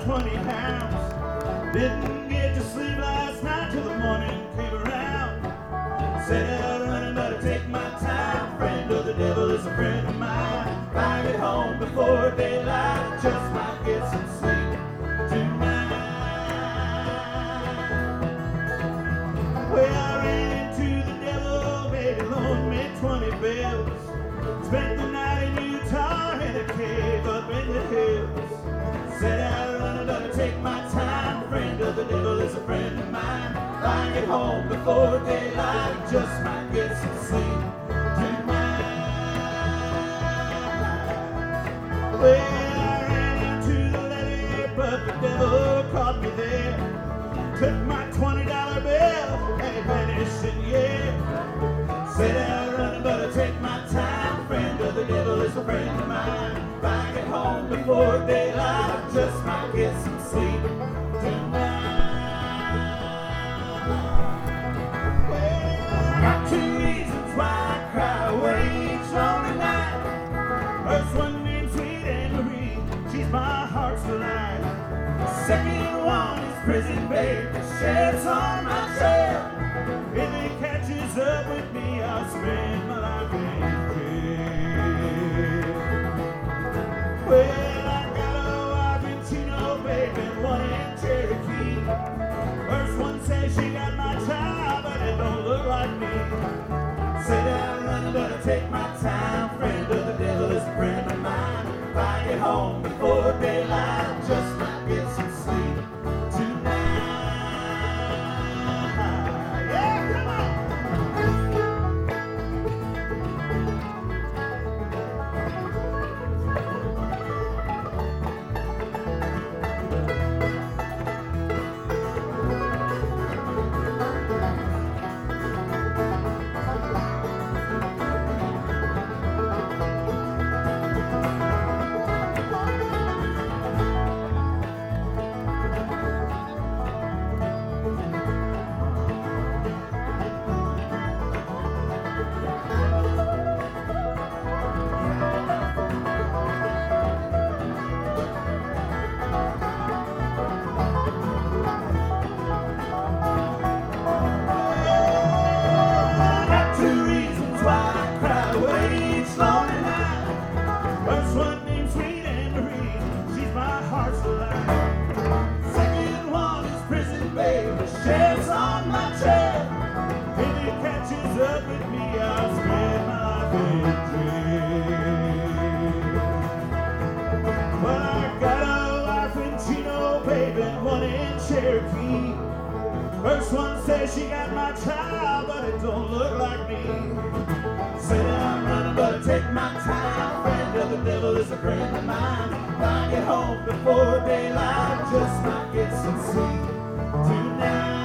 20 pounds. Didn't get to sleep last night till the morning came around. Set out running, but I take my time. Friend of the devil is a friend of mine. If I get home before daylight, I just might get some sleep tonight. Well, I ran into the devil, baby, loaned me 20 bills. Spent the night in Utah in a cave up in the hills. Set out running, but I take my time. Friend of the devil is a friend of mine. If I get home before daylight, I just might get some sleep tonight. Well, I ran into the levee, but the devil caught me there. Took my $20 bill and he vanished in the air. Set out running, but I take my time. Friend of the devil is a friend of mine. If I get home before daylight, I just might get some sleep tonight. Well, got 2 reasons why I cry away each lonely night. First one named Sweet Anne Marie, she's my heart's delight. The second one is Prison Babe, the sheriff's on my trail. If he catches up with me, I'll spend my life in jail. Well, I got a wife in Chino, babe, and one in Cherokee. First one says she got my child, but it don't look like me. Sit down running, but I take my time. Friend of the devil is a friend of mine. If I get home before daylight, I just might get some sleep tonight. Yeah, come on! Cherokee. First one says she got my child, but it don't look like me. Said I'm running, but I take my time. Friend of the devil is a friend of mine. If I get home before daylight, I just might get some sleep tonight.